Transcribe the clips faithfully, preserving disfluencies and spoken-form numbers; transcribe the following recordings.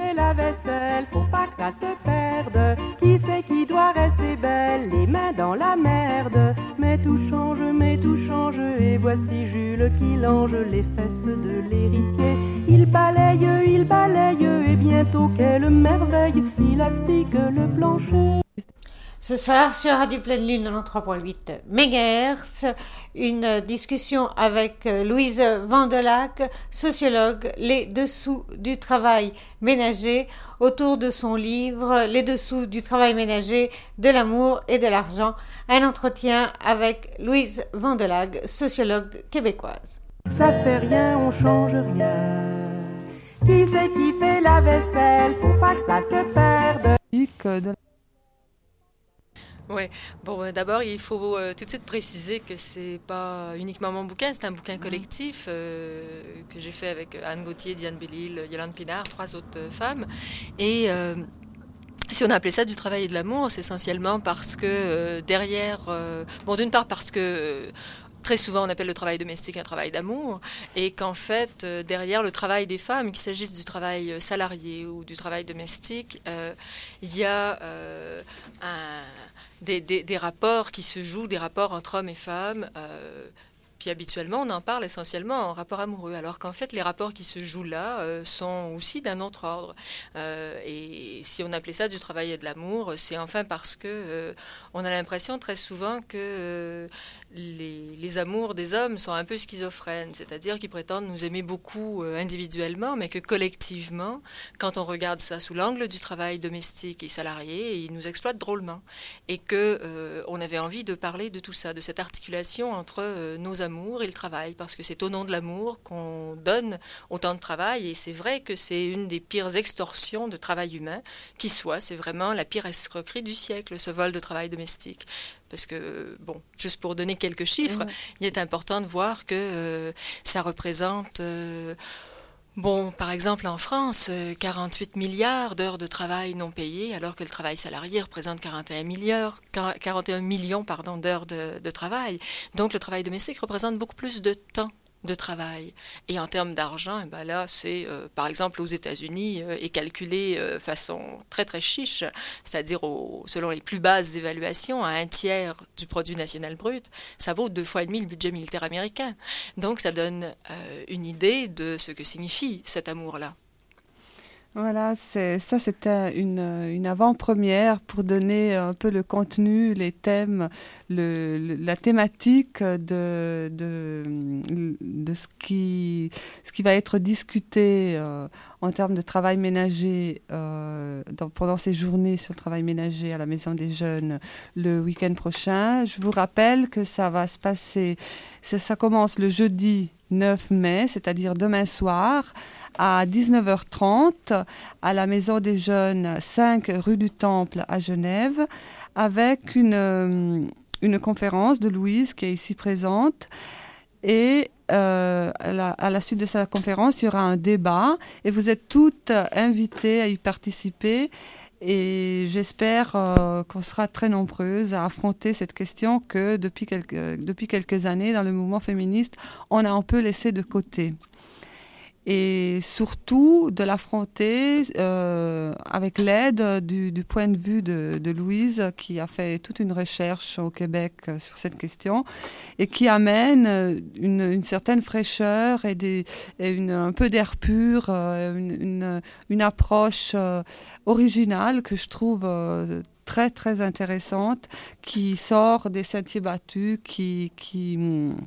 fait la vaisselle, faut pas que ça se perde. Qui c'est qui doit rester belle, les mains dans la merde. Mais tout change, mais tout change, et voici Jules qui lange les fesses de l'héritier. Il balaye, il balaye, et bientôt quelle merveille, il astique le plancher. Ce soir, sur Radio Pleine Lune quatre-vingt-trois virgule huit mégahertz, une discussion avec Louise Vandelac, sociologue, les dessous du travail ménager, autour de son livre Les dessous du travail ménager, de l'amour et de l'argent. Un entretien avec Louise Vandelac, sociologue québécoise. Ça fait rien, on change rien. Qui c'est qui fait la vaisselle, faut pas que ça se perde. Oui, bon, euh, d'abord, il faut euh, tout de suite préciser que c'est pas uniquement mon bouquin, c'est un bouquin collectif euh, que j'ai fait avec Anne Gauthier, Diane Bellil, Yolande Pinard, trois autres euh, femmes. Et euh, si on appelait ça du travail et de l'amour, c'est essentiellement parce que euh, derrière, euh, bon, d'une part parce que euh, très souvent, on appelle le travail domestique un travail d'amour, et qu'en fait, euh, derrière le travail des femmes, qu'il s'agisse du travail salarié ou du travail domestique, euh, il y a euh, un Des, des, des rapports qui se jouent, des rapports entre hommes et femmes. Euh, puis habituellement, on en parle essentiellement en rapport amoureux, alors qu'en fait, les rapports qui se jouent là euh, sont aussi d'un autre ordre. Euh, et si on appelait ça du travail et de l'amour, c'est enfin parce que euh, on a l'impression très souvent que euh, les, les amours des hommes sont un peu schizophrènes, c'est-à-dire qu'ils prétendent nous aimer beaucoup euh, individuellement, mais que collectivement, quand on regarde ça sous l'angle du travail domestique et salarié, ils nous exploitent drôlement. Et que euh, on avait envie de parler de tout ça, de cette articulation entre euh, nos amours et le travail, parce que c'est au nom de l'amour qu'on donne autant de travail, et c'est vrai que c'est une des pires extorsions de travail humain qui soit, c'est vraiment la pire escroquerie du siècle, ce vol de travail domestique. Parce que, bon, juste pour donner quelques chiffres, mmh. il est important de voir que euh, ça représente... Euh, Bon, par exemple, en France, quarante-huit milliards d'heures de travail non payées, alors que le travail salarié représente quarante et un milliards, quarante et un millions pardon, d'heures de, de travail. Donc, le travail domestique représente beaucoup plus de temps de travail. Et en termes d'argent, eh ben là, c'est, euh, par exemple, aux États-Unis, euh, est calculé de euh, façon très, très chiche, c'est-à-dire au, selon les plus basses évaluations, à un tiers du produit national brut. Ça vaut deux fois et demi le budget militaire américain. Donc, ça donne euh, une idée de ce que signifie cet amour-là. Voilà, c'est, ça c'était une, une avant-première pour donner un peu le contenu, les thèmes, le, le, la thématique de, de, de ce, qui, ce qui va être discuté euh, en termes de travail ménager euh, dans, pendant ces journées sur le travail ménager à la Maison des Jeunes le week-end prochain. Je vous rappelle que ça va se passer, ça, ça commence le jeudi neuf mai, c'est-à-dire demain soir, à dix-neuf heures trente à la Maison des Jeunes, cinq rue du Temple à Genève, avec une, une conférence de Louise qui est ici présente. Et euh, à, la, à la suite de sa conférence, il y aura un débat et vous êtes toutes invitées à y participer. Et j'espère euh, qu'on sera très nombreuses à affronter cette question que depuis quelques, depuis quelques années, dans le mouvement féministe, on a un peu laissé de côté. Et surtout de l'affronter euh, avec l'aide du, du point de vue de, de Louise, qui a fait toute une recherche au Québec euh, sur cette question et qui amène une, une certaine fraîcheur et, des, et une, un peu d'air pur, euh, une, une, une approche euh, originale que je trouve euh, très très intéressante, qui sort des sentiers battus, qui... qui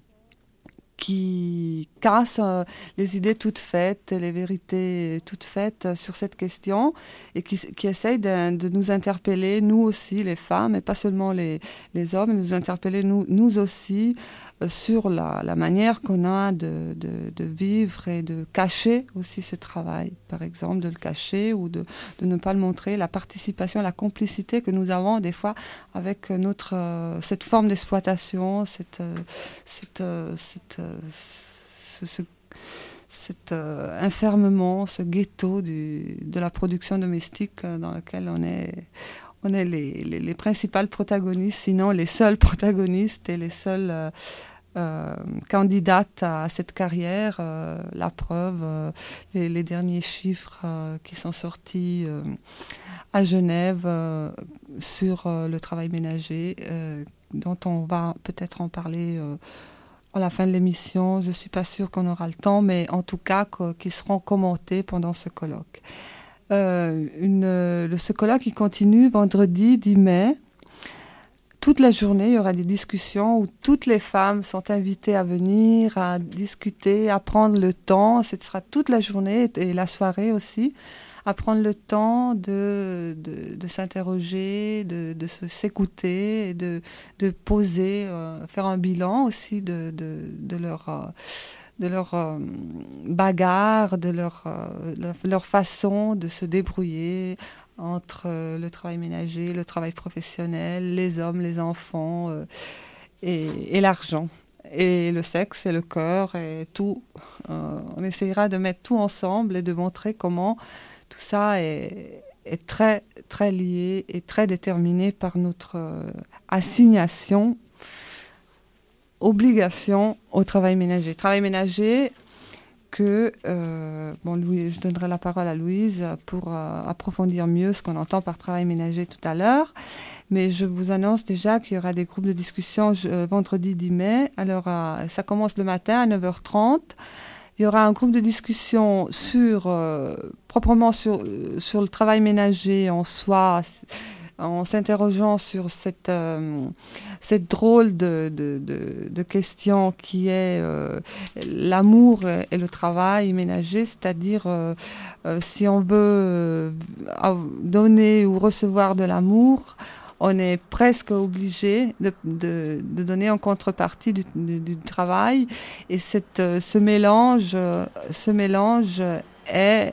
qui casse euh, les idées toutes faites, les vérités toutes faites euh, sur cette question et qui, qui essaye de, de nous interpeller, nous aussi, les femmes, et pas seulement les, les hommes, nous interpeller, nous, nous aussi, euh, sur la, la manière qu'on a de, de, de vivre et de cacher aussi ce travail, par exemple, de le cacher ou de, de ne pas le montrer, la participation, la complicité que nous avons des fois avec notre, euh, cette forme d'exploitation, cette... Euh, cette, euh, cette Ce, ce, cet euh, enfermement, ce ghetto du, de la production domestique euh, dans lequel on est, on est les, les, les principales protagonistes, sinon les seuls protagonistes et les seuls euh, euh, candidate à cette carrière. Euh, la preuve, euh, les, les derniers chiffres euh, qui sont sortis euh, à Genève euh, sur euh, le travail ménager, euh, dont on va peut-être en parler euh, à la fin de l'émission. Je ne suis pas sûre qu'on aura le temps, mais en tout cas qu- qui seront commentés pendant ce colloque. Euh, une, le, ce colloque il continue vendredi dix mai. Toute la journée, il y aura des discussions où toutes les femmes sont invitées à venir, à discuter, à prendre le temps. Ce sera toute la journée et la soirée aussi, à prendre le temps de, de, de s'interroger, de, de se, s'écouter, de, de poser, euh, faire un bilan aussi de, de, de leur... Euh, de leur euh, bagarre, de leur, euh, leur, leur façon de se débrouiller entre euh, le travail ménager, le travail professionnel, les hommes, les enfants euh, et, et l'argent. Et le sexe et le cœur et tout. Euh, on essayera de mettre tout ensemble et de montrer comment tout ça est, est très, très lié et très déterminé par notre euh, assignation obligation au travail ménager. Travail ménager que, euh, bon, Louis, je donnerai la parole à Louise pour euh, approfondir mieux ce qu'on entend par travail ménager tout à l'heure. Mais je vous annonce déjà qu'il y aura des groupes de discussion euh, vendredi dix mai. Alors, euh, ça commence le matin à neuf heures trente. Il y aura un groupe de discussion sur, euh, proprement sur, euh, sur le travail ménager en soi, en s'interrogeant sur cette, euh, cette drôle de, de, de, de question qui est euh, l'amour et le travail ménager, c'est-à-dire euh, euh, si on veut euh, donner ou recevoir de l'amour, on est presque obligé de, de, de donner en contrepartie du, du, du travail. Et cette, ce mélange, ce mélange est,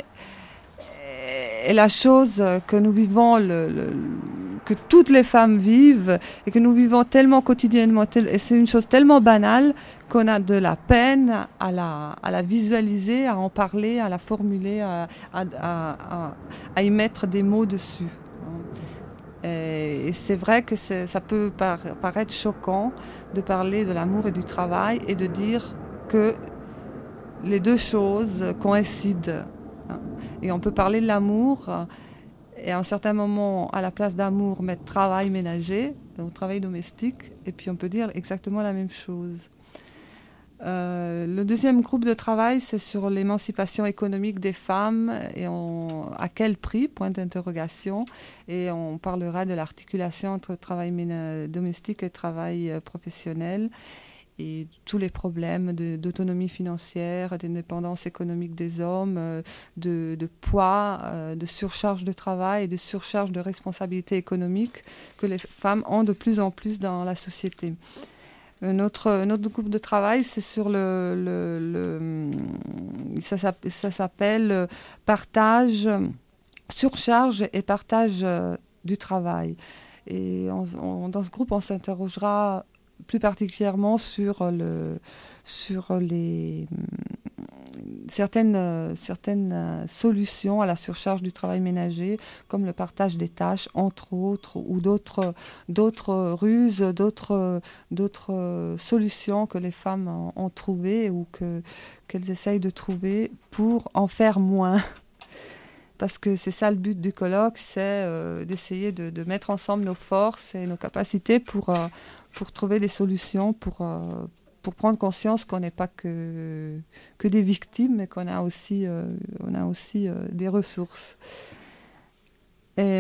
est la chose que nous vivons, le, le, que toutes les femmes vivent et que nous vivons tellement quotidiennement. Tel, et c'est une chose tellement banale qu'on a de la peine à la, à la visualiser, à en parler, à la formuler, à, à, à, à, à y mettre des mots dessus. Et c'est vrai que c'est, ça peut par, paraître choquant de parler de l'amour et du travail et de dire que les deux choses coïncident. Et on peut parler de l'amour et à un certain moment, à la place d'amour, mettre travail ménager, donc travail domestique, et puis on peut dire exactement la même chose. Euh, le deuxième groupe de travail, c'est sur l'émancipation économique des femmes et on, à quel prix, point d'interrogation, et on parlera de l'articulation entre travail ména- domestique et travail euh, professionnel et tous les problèmes de, d'autonomie financière, d'indépendance économique des hommes, euh, de, de poids, euh, de surcharge de travail et de surcharge de responsabilité économique que les femmes ont de plus en plus dans la société. Notre, notre groupe de travail, c'est sur le... le, le ça, ça s'appelle partage, surcharge et partage du travail. Et on, on, dans ce groupe, on s'interrogera plus particulièrement sur, le, sur les, certaines, certaines solutions à la surcharge du travail ménager, comme le partage des tâches, entre autres, ou d'autres, d'autres ruses, d'autres, d'autres solutions que les femmes ont, ont trouvées ou que, qu'elles essayent de trouver pour en faire moins. Parce que c'est ça le but du colloque, c'est euh, d'essayer de, de mettre ensemble nos forces et nos capacités pour, euh, pour trouver des solutions, pour, euh, pour prendre conscience qu'on n'est pas que, que des victimes, mais qu'on a aussi, euh, on a aussi euh, des ressources. Et,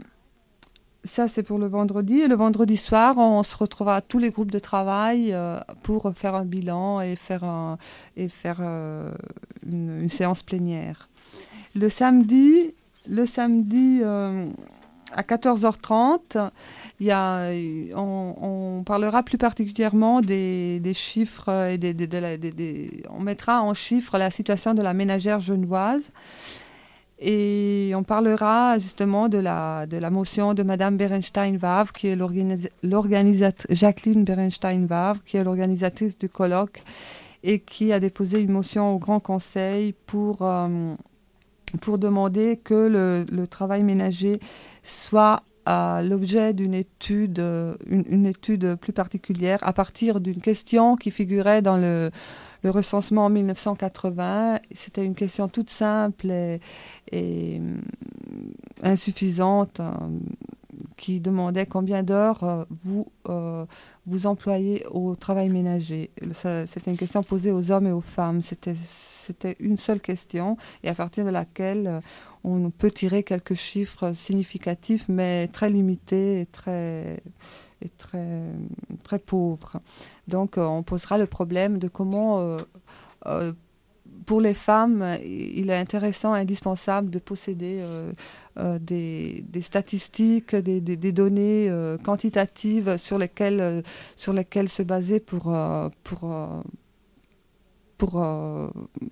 ça, c'est pour le vendredi. Et le vendredi soir, on se retrouvera tous les groupes de travail euh, pour faire un bilan et faire, un, et faire euh, une, une séance plénière. Le samedi, le samedi euh, à quatorze heures trente, y a, on, on parlera plus particulièrement des, des chiffres et des, des, des, des, des, on mettra en chiffres la situation de la ménagère genevoise et on parlera justement de la, de la motion de Madame Berenstein-Wavre, qui est l'organisa- l'organisatrice, Jacqueline Berenstein-Wavre, qui est l'organisatrice du colloque et qui a déposé une motion au Grand Conseil pour... Euh, pour demander que le, le travail ménager soit euh, l'objet d'une étude, une, une étude plus particulière à partir d'une question qui figurait dans le, le recensement en mille neuf cent quatre-vingts. C'était une question toute simple et, et insuffisante euh, qui demandait combien d'heures euh, vous, euh, vous employez au travail ménager. Ça, c'était une question posée aux hommes et aux femmes. C'était, c'était une seule question et à partir de laquelle euh, on peut tirer quelques chiffres significatifs mais très limités et très, et très, très pauvres. Donc euh, on posera le problème de comment, euh, euh, pour les femmes, il est intéressant, indispensable de posséder euh, euh, des, des statistiques, des, des, des données euh, quantitatives sur lesquelles, euh, sur lesquelles se baser pour, euh, pour, euh, pour euh,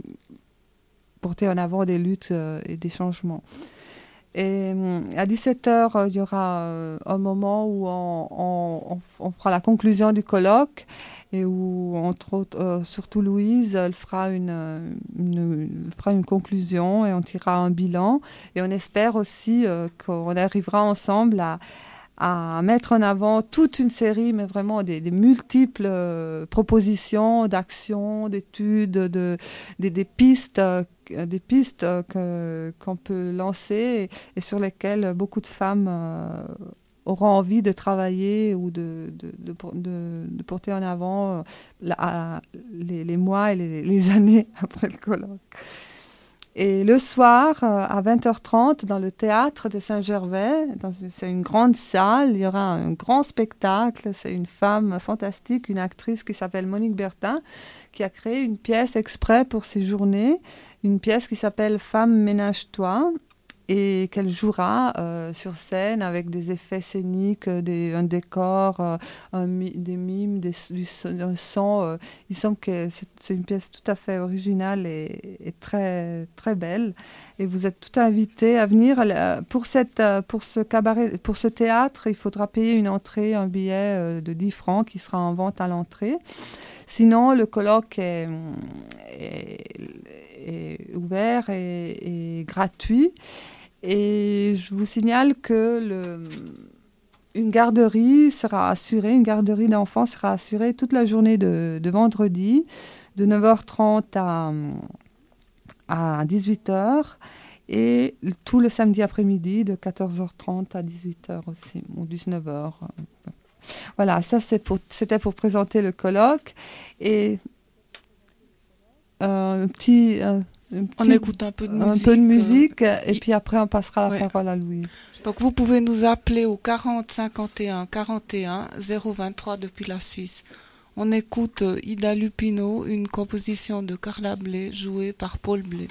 porter en avant des luttes euh, et des changements. Et à dix-sept heures, il y aura euh, un moment où on, on, on fera la conclusion du colloque et où, entre autres, euh, surtout Louise, elle fera une, une, elle fera une conclusion et on tirera un bilan. Et on espère aussi euh, qu'on arrivera ensemble à, à mettre en avant toute une série, mais vraiment des, des multiples euh, propositions d'actions, d'études, de, des, des pistes euh, des pistes euh, que, qu'on peut lancer et, et sur lesquelles beaucoup de femmes euh, auront envie de travailler ou de, de, de, de, de porter en avant euh, la, les, les mois et les, les années après le colloque. Et le soir, euh, à vingt heures trente, dans le théâtre de Saint-Gervais, dans une, c'est une grande salle, il y aura un grand spectacle. C'est une femme fantastique, une actrice qui s'appelle Monique Bertin, qui a créé une pièce exprès pour ces journées, une pièce qui s'appelle « Femme, ménage-toi » et qu'elle jouera euh, sur scène avec des effets scéniques, des, un décor, euh, un, des mimes, des, du son. Un son euh, il semble que c'est, c'est une pièce tout à fait originale et, et très, très belle. Et vous êtes tout invités à venir. Pour, cette, pour, ce cabaret, pour ce théâtre, il faudra payer une entrée, un billet euh, de dix francs qui sera en vente à l'entrée. Sinon, le colloque est, est, est ouvert et, et gratuit. Et je vous signale que le, une garderie sera assurée, une garderie d'enfants sera assurée toute la journée de, de vendredi, de neuf heures trente à, à dix-huit heures, et tout le samedi après-midi de quatorze heures trente à dix-huit heures aussi, ou dix-neuf heures. Voilà, ça c'est pour, c'était pour présenter le colloque. Et euh, un petit... Euh, Petit, on écoute un peu de musique. Un peu de musique euh, et y... puis après on passera la ouais. parole à Louise. Donc vous pouvez nous appeler au quarante cinquante et un quarante et un zéro vingt-trois depuis la Suisse. On écoute euh, Ida Lupino, une composition de Carla Bley jouée par Paul Bley.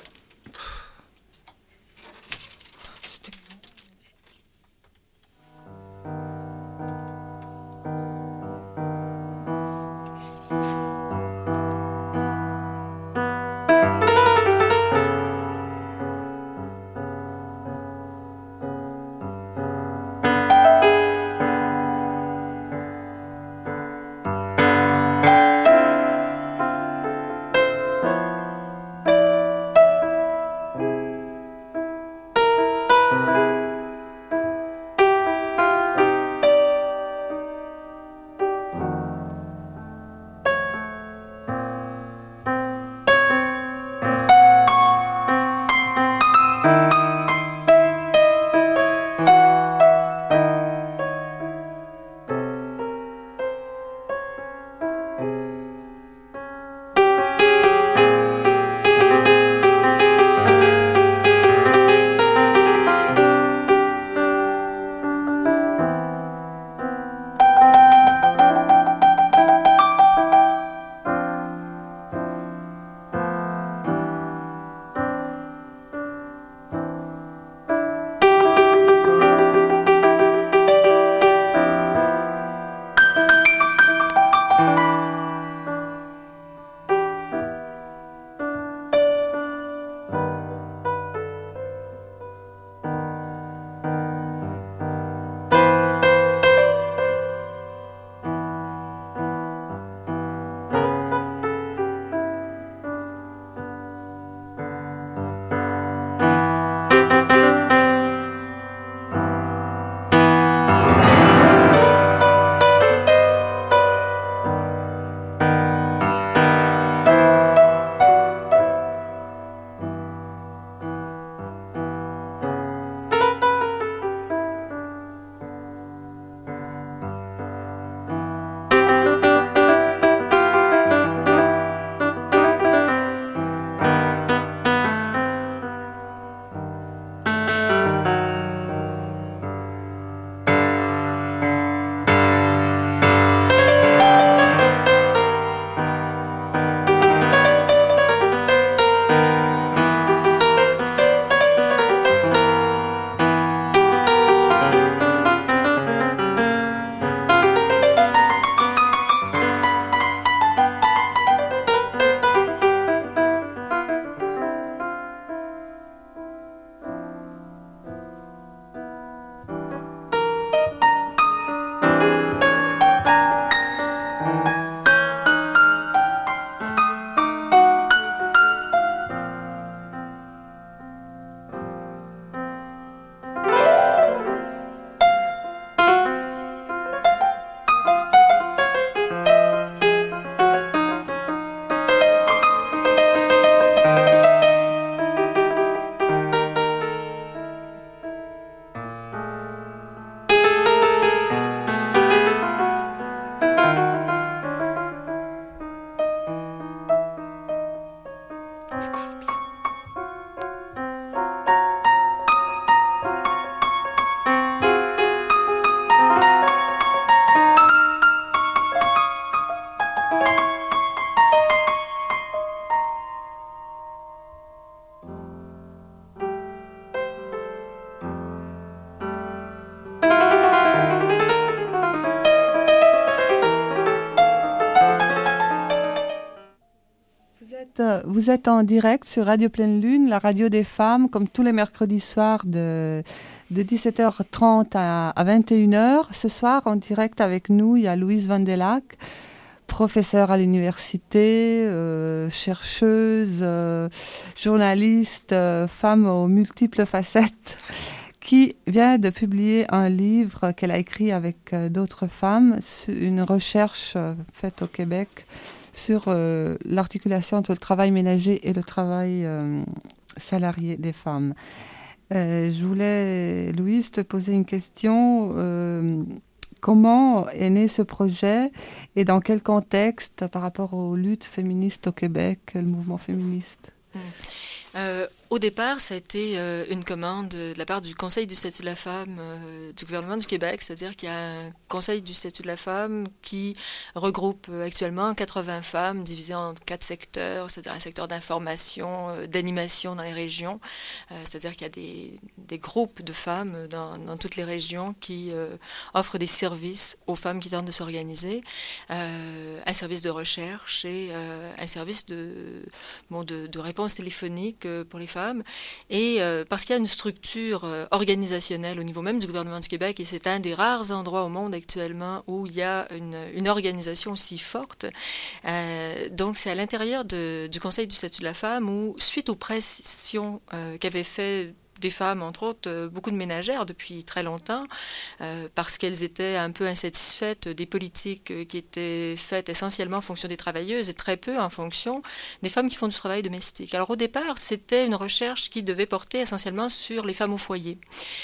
euh, vous êtes en direct sur Radio Pleine Lune, la radio des femmes, comme tous les mercredis soirs de, de dix-sept heures trente à, à vingt et une heures. Ce soir, en direct avec nous, il y a Louise Vandelac, professeure à l'université, euh, chercheuse, euh, journaliste, euh, femme aux multiples facettes, qui vient de publier un livre qu'elle a écrit avec euh, d'autres femmes, une recherche euh, faite au Québec sur euh, l'articulation entre le travail ménager et le travail euh, salarié des femmes. Euh, je voulais, Louise, te poser une question. Euh, comment est né ce projet et dans quel contexte par rapport aux luttes féministes au Québec, le mouvement féministe? Mmh. Euh, au départ, ça a été euh, une commande de la part du Conseil du statut de la femme euh, du gouvernement du Québec, c'est-à-dire qu'il y a un Conseil du statut de la femme qui regroupe euh, actuellement quatre-vingts femmes divisées en quatre secteurs, c'est-à-dire un secteur d'information, euh, d'animation dans les régions, euh, c'est-à-dire qu'il y a des, des groupes de femmes dans, dans toutes les régions qui euh, offrent des services aux femmes qui tentent de s'organiser, euh, un service de recherche et euh, un service de, bon, de, de réponse téléphonique pour les femmes, et euh, parce qu'il y a une structure euh, organisationnelle au niveau même du gouvernement du Québec, et c'est un des rares endroits au monde actuellement où il y a une, une organisation aussi forte. Euh, donc c'est à l'intérieur de, du Conseil du statut de la femme où, suite aux pressions euh, qu'avaient fait des femmes, entre autres, euh, beaucoup de ménagères depuis très longtemps, euh, parce qu'elles étaient un peu insatisfaites des politiques euh, qui étaient faites essentiellement en fonction des travailleuses et très peu en fonction des femmes qui font du travail domestique. Alors au départ, c'était une recherche qui devait porter essentiellement sur les femmes au foyer.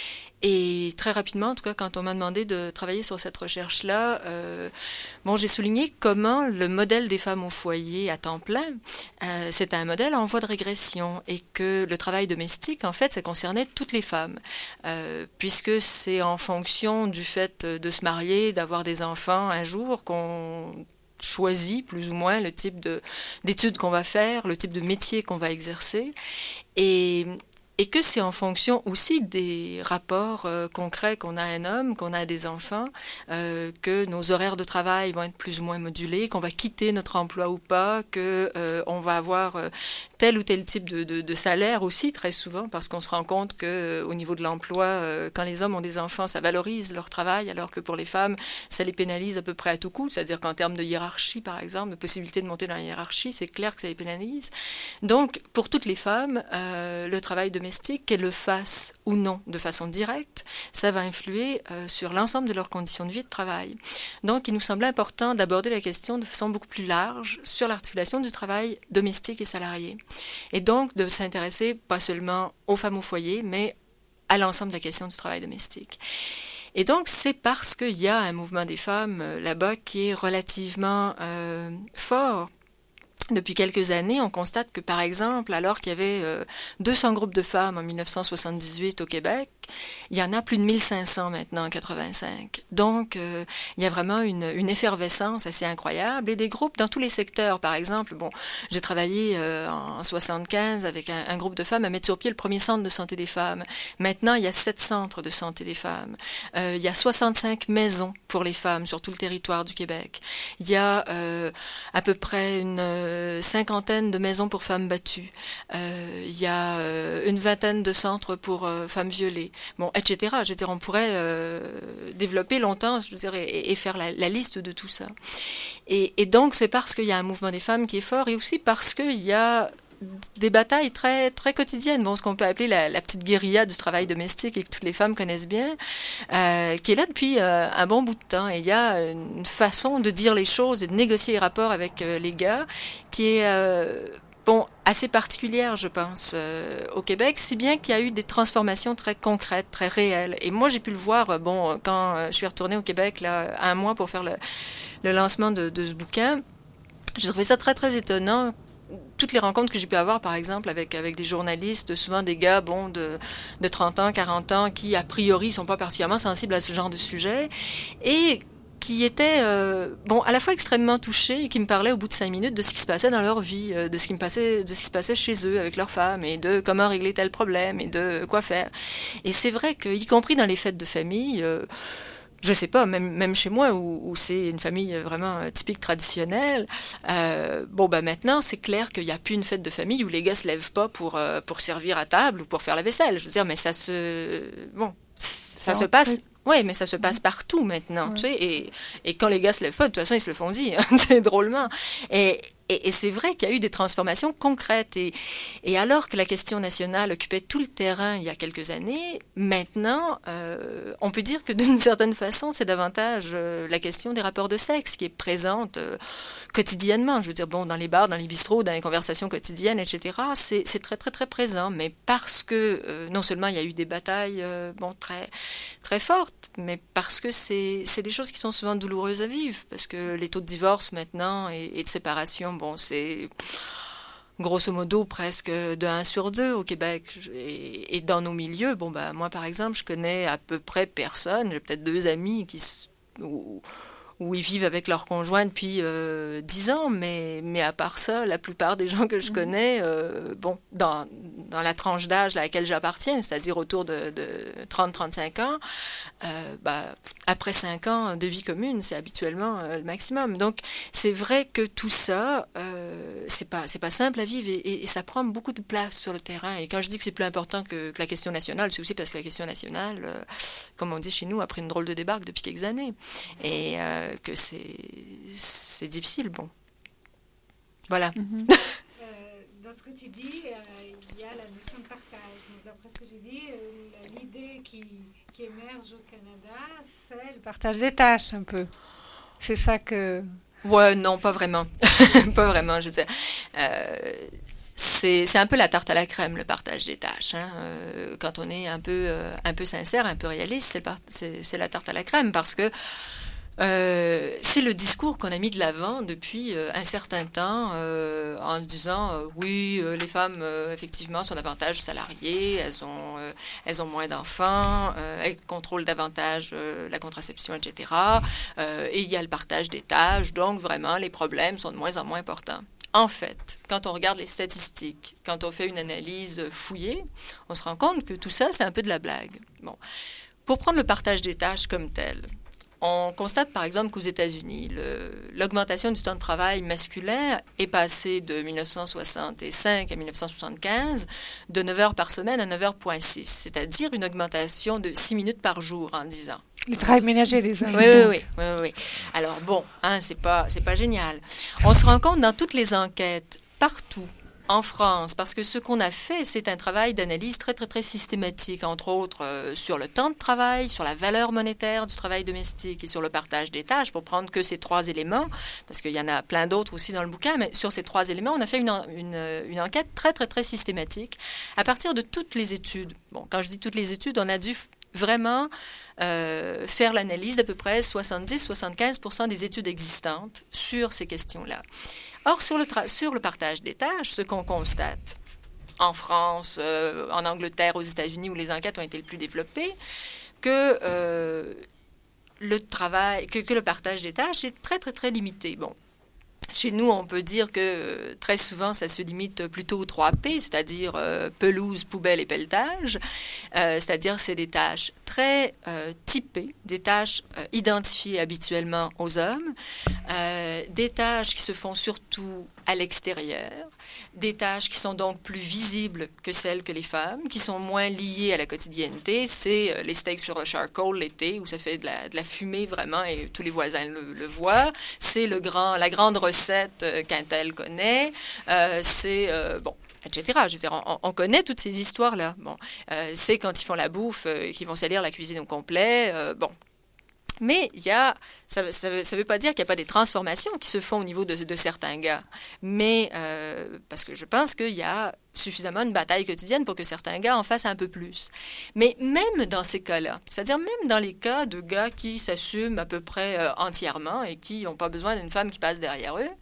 Et très rapidement, en tout cas, quand on m'a demandé de travailler sur cette recherche-là, euh, bon, j'ai souligné comment le modèle des femmes au foyer à temps plein, euh, c'était un modèle en voie de régression, et que le travail domestique, en fait, ça concernait toutes les femmes, euh, puisque c'est en fonction du fait de se marier, d'avoir des enfants un jour qu'on choisit plus ou moins le type de, d'études qu'on va faire, le type de métier qu'on va exercer, et Et que c'est en fonction aussi des rapports euh, concrets qu'on a à un homme, qu'on a à des enfants, euh, que nos horaires de travail vont être plus ou moins modulés, qu'on va quitter notre emploi ou pas, qu'on euh, va avoir euh, tel ou tel type de, de, de salaire aussi, très souvent, parce qu'on se rend compte qu'au euh, niveau de l'emploi, euh, quand les hommes ont des enfants, ça valorise leur travail, alors que pour les femmes, ça les pénalise à peu près à tout coup. C'est-à-dire qu'en termes de hiérarchie, par exemple, de possibilité de monter dans la hiérarchie, c'est clair que ça les pénalise. Donc, pour toutes les femmes, euh, le travail domestique, qu'elles le fassent ou non de façon directe, ça va influer euh, sur l'ensemble de leurs conditions de vie et de travail. Donc, il nous semblait important d'aborder la question de façon beaucoup plus large sur l'articulation du travail domestique et salarié. Et donc, de s'intéresser pas seulement aux femmes au foyer, mais à l'ensemble de la question du travail domestique. Et donc, c'est parce qu'il y a un mouvement des femmes euh, là-bas qui est relativement euh, fort. Depuis quelques années, on constate que, par exemple, alors qu'il y avait euh, deux cents groupes de femmes en dix-neuf cent soixante-dix-huit au Québec, il y en a plus de mille cinq cents maintenant en quatre-vingt-cinq. Donc, euh, il y a vraiment une, une effervescence assez incroyable. Et des groupes dans tous les secteurs, par exemple, bon, j'ai travaillé euh, en soixante-quinze avec un, un groupe de femmes à mettre sur pied le premier centre de santé des femmes. Maintenant, il y a sept centres de santé des femmes. Euh, il y a soixante-cinq maisons pour les femmes sur tout le territoire du Québec. Il y a euh, à peu près une euh, cinquantaine de maisons pour femmes battues. Euh, il y a euh, une vingtaine de centres pour euh, femmes violées. Bon, et cetera. Je veux dire, on pourrait euh, développer longtemps, je veux dire, et, et faire la, la liste de tout ça. Et, et donc, c'est parce qu'il y a un mouvement des femmes qui est fort, et aussi parce qu'il y a des batailles très, très quotidiennes, bon, ce qu'on peut appeler la, la petite guérilla du travail domestique et que toutes les femmes connaissent bien, euh, qui est là depuis euh, un bon bout de temps. Et il y a une façon de dire les choses et de négocier les rapports avec euh, les gars qui est... Euh, Bon, assez particulière, je pense, euh, au Québec, si bien qu'il y a eu des transformations très concrètes, très réelles. Et moi, j'ai pu le voir, bon, quand euh, je suis retournée au Québec, là, un mois pour faire le, le lancement de, de ce bouquin, j'ai trouvé ça très, très étonnant. Toutes les rencontres que j'ai pu avoir, par exemple, avec, avec des journalistes, souvent des gars, bon, de, de trente ans, quarante ans, qui, a priori, sont pas particulièrement sensibles à ce genre de sujet, et qui étaient, euh, bon, à la fois extrêmement touchés et qui me parlaient au bout de cinq minutes de ce qui se passait dans leur vie, euh, de ce qui me passait, de ce qui se passait chez eux avec leurs femmes et de comment régler tel problème et de quoi faire. Et c'est vrai que, y compris dans les fêtes de famille, euh, je sais pas, même, même chez moi, où, où c'est une famille vraiment typique traditionnelle, euh, bon, ben maintenant, c'est clair qu'il n'y a plus une fête de famille où les gars se lèvent pas pour, euh, pour servir à table ou pour faire la vaisselle. Je veux dire, mais ça se... Bon, ça, ça se passe... Oui, mais ça se passe partout maintenant, ouais. tu sais, et, et quand les gars se lèvent pas, de toute façon, ils se le font dire, hein, drôlement. Et... Et, et c'est vrai qu'il y a eu des transformations concrètes. Et, et alors que la question nationale occupait tout le terrain il y a quelques années, maintenant, euh, on peut dire que d'une certaine façon, c'est davantage euh, la question des rapports de sexe qui est présente euh, quotidiennement. Je veux dire, bon, dans les bars, dans les bistrots, dans les conversations quotidiennes, et cetera, c'est, c'est très, très, très présent. Mais parce que, euh, non seulement il y a eu des batailles euh, bon, très, très fortes, mais parce que c'est, c'est des choses qui sont souvent douloureuses à vivre. Parce que les taux de divorce maintenant et, et de séparation, bon, c'est grosso modo presque de un sur deux au Québec. Et, et dans nos milieux, bon, bah, moi, par exemple, je connais à peu près personne. J'ai peut-être deux amis qui, où, où ils vivent avec leur conjoint depuis euh, dix ans, mais, mais à part ça, la plupart des gens que je connais, euh, bon, dans, dans la tranche d'âge à laquelle j'appartiens, c'est-à-dire autour de, de trente à trente-cinq ans, euh, bah, après cinq ans de vie commune, c'est habituellement euh, le maximum. Donc, c'est vrai que tout ça, euh, c'est pas, c'est pas simple à vivre et, et, et ça prend beaucoup de place sur le terrain. Et quand je dis que c'est plus important que, que la question nationale, c'est aussi parce que la question nationale, euh, comme on dit chez nous, a pris une drôle de débarque depuis quelques années. Et euh, que c'est, c'est difficile, bon. Voilà. Mm-hmm. euh, dans ce que tu dis, euh, il y a la notion de partage. Donc, d'après ce que tu dis, euh, l'idée qui, qui émerge au Canada, c'est le partage des tâches, un peu. C'est ça que... Ouais, non, pas vraiment. Pas vraiment, je veux dire. Euh, c'est, c'est un peu la tarte à la crème, le partage des tâches. Hein. Euh, quand on est un peu, euh, un peu sincère, un peu réaliste, c'est, par- c'est, c'est la tarte à la crème parce que Euh, c'est le discours qu'on a mis de l'avant depuis euh, un certain temps euh, en se disant euh, oui, euh, les femmes euh, effectivement sont davantage salariées, elles ont, euh, elles ont moins d'enfants, euh, elles contrôlent davantage euh, la contraception, et cetera. Euh, et il y a le partage des tâches, donc vraiment les problèmes sont de moins en moins importants. En fait, quand on regarde les statistiques, quand on fait une analyse fouillée, on se rend compte que tout ça, c'est un peu de la blague. Bon. Pour prendre le partage des tâches comme tel, on constate par exemple qu'aux États-Unis, le, l'augmentation du temps de travail masculin est passée de dix-neuf cent soixante-cinq à dix-neuf cent soixante-quinze de neuf heures par semaine à neuf heures virgule six, c'est-à-dire une augmentation de six minutes par jour en dix ans. Le travail ménager, les hommes. Oui, oui, oui, oui, oui. Alors bon, hein, c'est pas, c'est pas génial. On se rend compte dans toutes les enquêtes, partout, en France, parce que ce qu'on a fait, c'est un travail d'analyse très, très, très systématique, entre autres euh, sur le temps de travail, sur la valeur monétaire du travail domestique et sur le partage des tâches, pour prendre que ces trois éléments, parce qu'il y en a plein d'autres aussi dans le bouquin, mais sur ces trois éléments, on a fait une, une, une enquête très, très, très systématique à partir de toutes les études. Bon, quand je dis toutes les études, on a dû vraiment euh, faire l'analyse d'à peu près soixante-dix à soixante-quinze pour cent des études existantes sur ces questions-là. Or, sur le, tra- sur le partage des tâches, ce qu'on constate en France, euh, en Angleterre, aux États-Unis, où les enquêtes ont été le plus développées, que, euh, le travail, que, que le partage des tâches est très, très, très limité. Bon. Chez nous, on peut dire que euh, très souvent, ça se limite plutôt aux trois P, c'est-à-dire euh, pelouse, poubelle et pelletage. Euh, c'est-à-dire c'est des tâches très euh, typées, des tâches euh, identifiées habituellement aux hommes, euh, des tâches qui se font surtout à l'extérieur, des tâches qui sont donc plus visibles que celles que les femmes, qui sont moins liées à la quotidienneté. C'est euh, les steaks sur le charcoal l'été, où ça fait de la, de la fumée vraiment et tous les voisins le, le voient. C'est le grand, la grande recette euh, qu'Intel connaît. Euh, c'est, euh, bon, et cetera. Je veux dire, on, on connaît toutes ces histoires-là. Bon, euh, c'est quand ils font la bouffe, euh, qu'ils vont salir la cuisine au complet. Euh, bon. Mais il y a, ça ne ça, ça veut pas dire qu'il n'y a pas des transformations qui se font au niveau de, de certains gars. Mais euh, parce que je pense qu'il y a suffisamment une bataille quotidienne pour que certains gars en fassent un peu plus. Mais même dans ces cas-là, c'est-à-dire même dans les cas de gars qui s'assument à peu près euh, entièrement et qui n'ont pas besoin d'une femme qui passe derrière eux,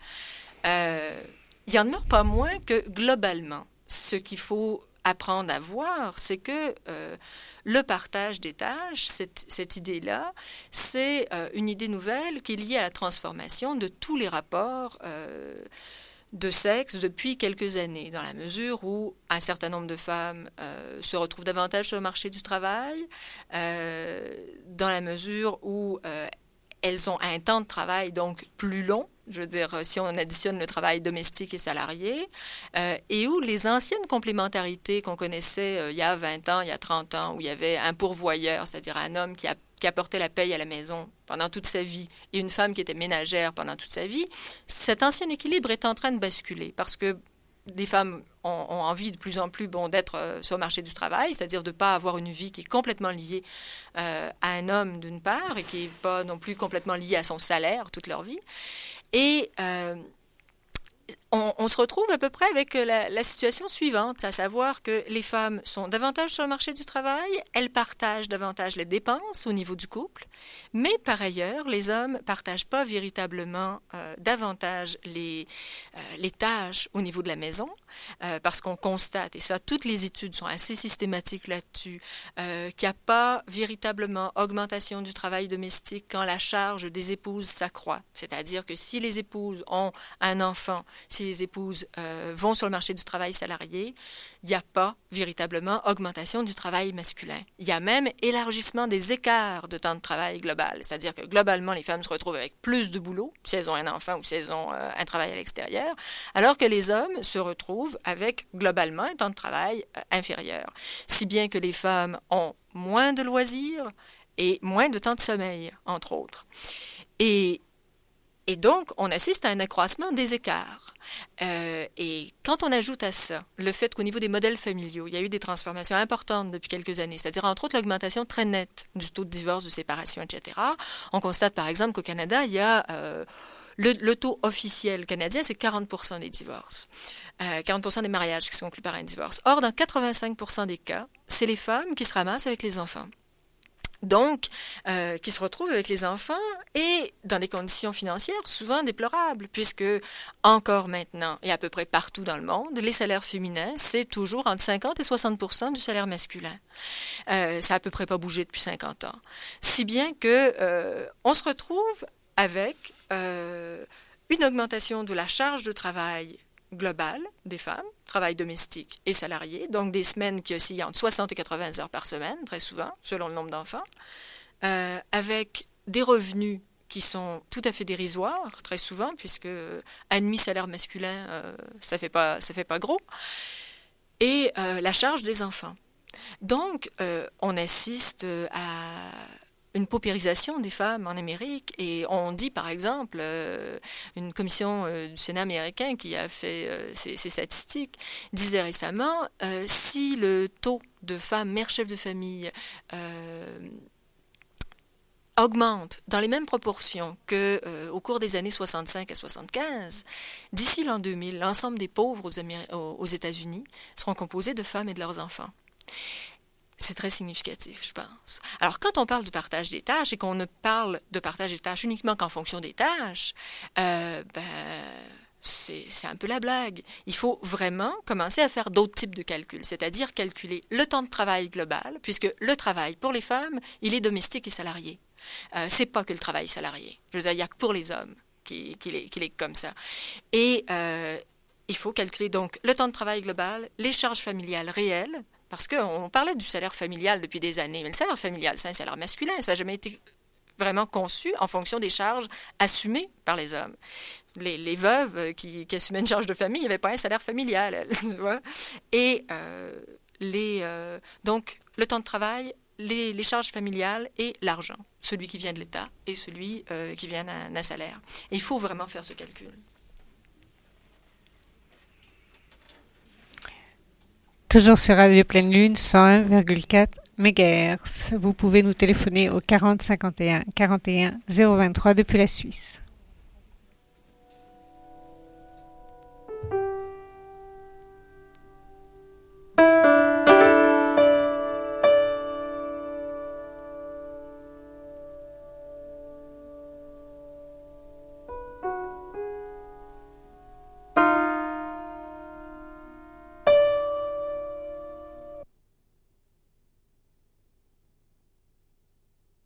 euh, il y en demeure pas moins que globalement, ce qu'il faut apprendre à voir, c'est que euh, le partage des tâches, cette, cette idée-là, c'est euh, une idée nouvelle qui est liée à la transformation de tous les rapports, euh, de sexe depuis quelques années, dans la mesure où un certain nombre de femmes euh, se retrouvent davantage sur le marché du travail, euh, dans la mesure où euh, elles ont un temps de travail donc plus long, je veux dire, si on additionne le travail domestique et salarié, euh, et où les anciennes complémentarités qu'on connaissait euh, il y a vingt ans, il y a trente ans, où il y avait un pourvoyeur, c'est-à-dire un homme qui, a, qui apportait la paye à la maison pendant toute sa vie, et une femme qui était ménagère pendant toute sa vie, cet ancien équilibre est en train de basculer, parce que les femmes ont, ont envie de plus en plus bon, d'être euh, sur le marché du travail, c'est-à-dire de ne pas avoir une vie qui est complètement liée euh, à un homme d'une part, et qui n'est pas non plus complètement liée à son salaire toute leur vie. Et euh, on, on se retrouve à peu près avec la, la situation suivante, à savoir que les femmes sont davantage sur le marché du travail, elles partagent davantage les dépenses au niveau du couple, mais par ailleurs, les hommes ne partagent pas véritablement euh, davantage les, euh, les tâches au niveau de la maison, euh, parce qu'on constate, et ça, toutes les études sont assez systématiques là-dessus, euh, qu'il n'y a pas véritablement augmentation du travail domestique quand la charge des épouses s'accroît. C'est-à-dire que si les épouses ont un enfant, si les épouses euh, vont sur le marché du travail salarié, il n'y a pas véritablement augmentation du travail masculin. Il y a même élargissement des écarts de temps de travail global. C'est-à-dire que globalement, les femmes se retrouvent avec plus de boulot, si elles ont un enfant ou si elles ont euh, un travail à l'extérieur, alors que les hommes se retrouvent avec globalement un temps de travail euh, inférieur. Si bien que les femmes ont moins de loisirs et moins de temps de sommeil, entre autres. Et Et donc, on assiste à un accroissement des écarts. Euh, et quand on ajoute à ça le fait qu'au niveau des modèles familiaux, il y a eu des transformations importantes depuis quelques années, c'est-à-dire entre autres l'augmentation très nette du taux de divorce, de séparation, et cetera, on constate par exemple qu'au Canada, il y a euh, le, le taux officiel canadien, c'est quarante pour cent des divorces, euh, quarante pour cent des mariages qui sont conclus par un divorce. Or, dans quatre-vingt-cinq pour cent des cas, c'est les femmes qui se ramassent avec les enfants. Donc, euh, qui se retrouvent avec les enfants et dans des conditions financières souvent déplorables, puisque encore maintenant, et à peu près partout dans le monde, les salaires féminins, c'est toujours entre cinquante et soixante pour cent du salaire masculin. Euh, ça n'a à peu près pas bougé depuis cinquante ans. Si bien que euh, on se retrouve avec euh, une augmentation de la charge de travail globale des femmes, travail domestique et salarié, donc des semaines qui oscillent entre soixante et quatre-vingts heures par semaine, très souvent, selon le nombre d'enfants, euh, avec des revenus qui sont tout à fait dérisoires, très souvent, puisque un demi-salaire masculin, euh, ça fait pas, ça fait pas gros, et euh, la charge des enfants. Donc, euh, on assiste à une paupérisation des femmes en Amérique, et on dit par exemple, euh, une commission euh, du Sénat américain qui a fait euh, ces, ces statistiques disait récemment, euh, si le taux de femmes mères chefs de famille euh, augmente dans les mêmes proportions que euh, au cours des années soixante-cinq à soixante-quinze, d'ici l'an deux mille, l'ensemble des pauvres aux, Améri- aux États-Unis seront composés de femmes et de leurs enfants. C'est très significatif, je pense. Alors, quand on parle du partage des tâches et qu'on ne parle de partage des tâches uniquement qu'en fonction des tâches, euh, ben, c'est, c'est un peu la blague. Il faut vraiment commencer à faire d'autres types de calculs, c'est-à-dire calculer le temps de travail global, puisque le travail pour les femmes, il est domestique et salarié. Euh, c'est pas que le travail salarié. Je veux dire, il n'y a que pour les hommes qu'il, qu'il, est, qu'il est comme ça. Et euh, il faut calculer donc le temps de travail global, les charges familiales réelles, parce qu'on parlait du salaire familial depuis des années, mais le salaire familial, c'est un salaire masculin, ça n'a jamais été vraiment conçu en fonction des charges assumées par les hommes. Les, les veuves qui, qui assumaient une charge de famille, il n'y avait pas un salaire familial, elles, tu vois. Et euh, les, euh, donc, le temps de travail, les, les charges familiales et l'argent, celui qui vient de l'État et celui euh, qui vient d'un, d'un salaire. Et il faut vraiment faire ce calcul. Toujours sur Radio Pleine Lune, cent un virgule quatre mégahertz. Vous pouvez nous téléphoner au quarante cinquante et un quarante et un zéro vingt-trois depuis la Suisse.